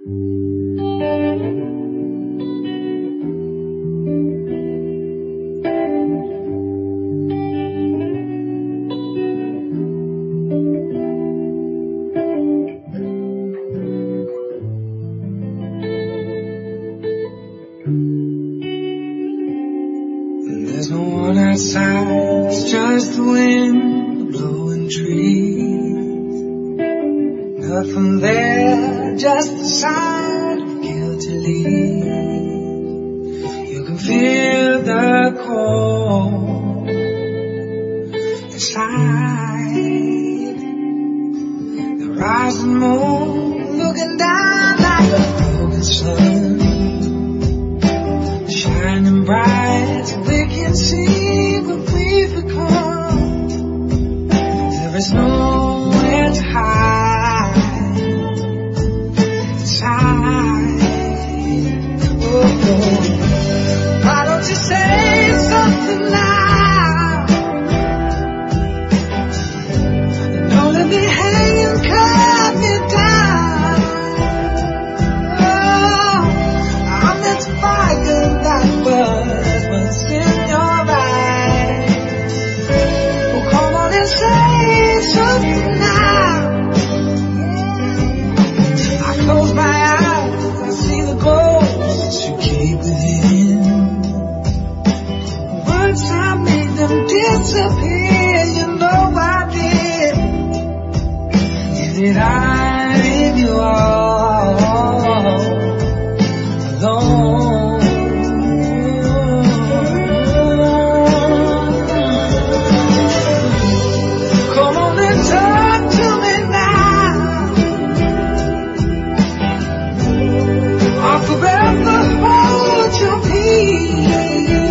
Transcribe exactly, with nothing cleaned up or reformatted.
There's no one outside, it's just the wind blowing trees. Nothing there, just the sound of guilty leaves. You can feel the cold inside. The rising moon looking down like a broken sun, shining bright so we can see what we've become. There is nowhere to hide inside. Oh, oh. Why don't you say something now? Don't let me hang and cut me down. Oh, I'm meant to fight that buzz, but it's in your eyes. Well, come on and say something now. I close my eyes, I see the ghosts you keep within. Words I make them disappear, you know I did. Did I leave you all alone? Forever hold your peace.